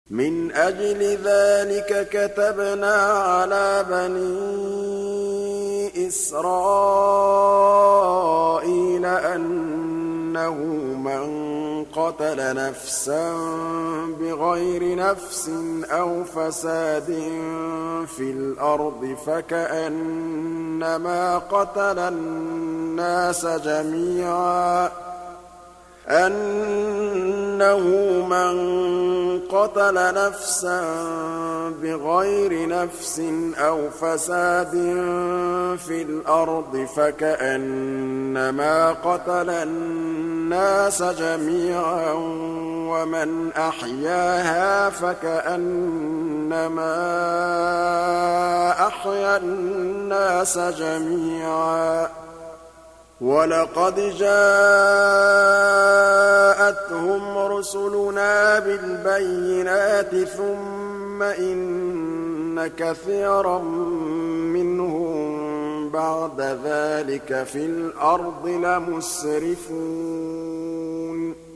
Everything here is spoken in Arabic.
مِنْ أَجْلِ ذَٰلِكَ كَتَبْنَا عَلَىٰ بَنِي إِسْرَائِيلَ أَنَّهُ مَن قَتَلَ نَفْسًا بِغَيْرِ نَفْسٍ أَوْ فَسَادٍ فِي الْأَرْضِ فَكَأَنَّمَا قَتَلَ النَّاسَ جَمِيعًا أَنَّهُ مَن قَتَلَ نَفْسًا بِغَيْرِ نَفْسٍ أَوْ فَسَادٍ فِي الْأَرْضِ فَكَأَنَّمَا قَتَلَ النَّاسَ جَمِيعًا وَمَنْ أَحْيَاهَا فَكَأَنَّمَا أَحْيَا النَّاسَ جَمِيعًا ۚ وَلَقَدْ جَاءَتْهُمْ رُسُلُنَا بِالْبَيِّنَاتِ ثُمَّ إِنَّ كَثِيرًا مِّنْهُم بَعْدَ ذَٰلِكَ فِي الْأَرْضِ لَمُسْرِفُونَ